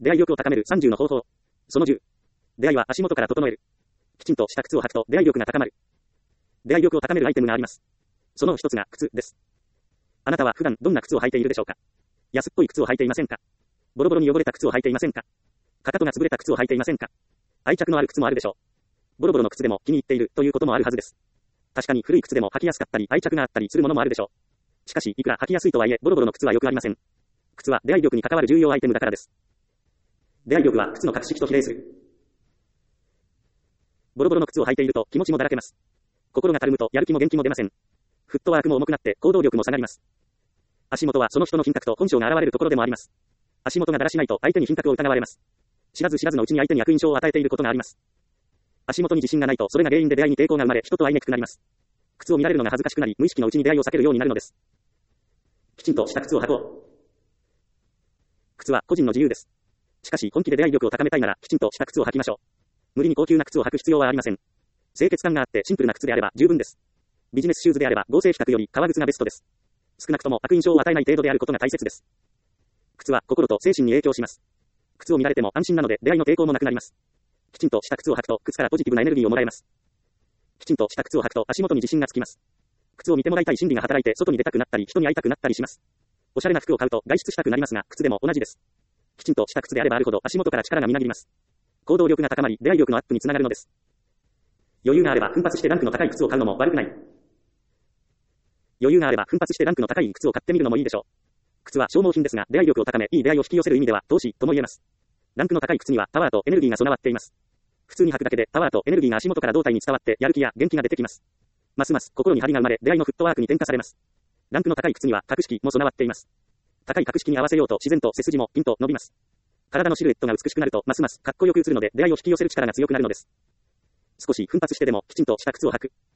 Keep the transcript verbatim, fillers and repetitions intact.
出会い力を高めるさんじゅうの方法。そのじゅう。出会いは足元から整える。きちんとした靴を履くと出会い力が高まる。出会い力を高めるアイテムがあります。その一つが靴です。あなたは普段どんな靴を履いているでしょうか？安っぽい靴を履いていませんか？ボロボロに汚れた靴を履いていませんか？かかとが潰れた靴を履いていませんか？愛着のある靴もあるでしょう。ボロボロの靴でも気に入っているということもあるはずです。確かに古い靴でも履きやすかったり愛着があったりするものもあるでしょう。しかしいくら履きやすいとはいえボロボロの靴はよくありません。靴は出会い力に関わる重要アイテムだからです。出会い力は靴の格式と比例する。ボロボロの靴を履いていると気持ちもだらけます。心がたるむとやる気も元気も出ません。フットワークも重くなって行動力も下がります。足元はその人の品格と本性が現れるところでもあります。足元がだらしないと相手に品格を疑われます。知らず知らずのうちに相手に悪印象を与えていることがあります。足元に自信がないとそれが原因で出会いに抵抗が生まれ人と会いにくくなります。靴を見られるのが恥ずかしくなり無意識のうちに出会いを避けるようになるのです。きちんとした靴を履こう。靴は個人の自由です。しかし本気で出会い力を高めたいならきちんとした靴を履きましょう。無理に高級な靴を履く必要はありません。清潔感があってシンプルな靴であれば十分です。ビジネスシューズであれば合成規格より革靴がベストです。少なくとも悪印象を与えない程度であることが大切です。靴は心と精神に影響します。靴を見られても安心なので出会いの抵抗もなくなります。きちんとした靴を履くと靴からポジティブなエネルギーをもらえます。きちんとした靴を履くと足元に自信がつきます。靴を見てもらいたい心理が働いて外に出たくなったり人に会いたくなったりします。おしゃれな服を買うと外出したくなりますが靴でも同じです。きちんとした靴であればあるほど足元から力がみなぎります。行動力が高まり出会い力のアップにつながるのです。余裕があれば奮発してランクの高い靴を買うのも悪くない。余裕があれば奮発してランクの高い靴を買ってみるのもいいでしょう。靴は消耗品ですが出会い力を高めいい出会いを引き寄せる意味では投資とも言えます。ランクの高い靴にはパワーとエネルギーが備わっています。普通に履くだけでパワーとエネルギーが足元から胴体に伝わってやる気や元気が出てきます。ますます心に張りが生まれ出会いのフットワークに転化されます。ランクの高い靴には格式も備わっています。高い格式に合わせようと自然と背筋もピンと伸びます。体のシルエットが美しくなるとますますかっこよく映るので出会いを引き寄せる力が強くなるのです。少し奮発してでもきちんとした靴を履く。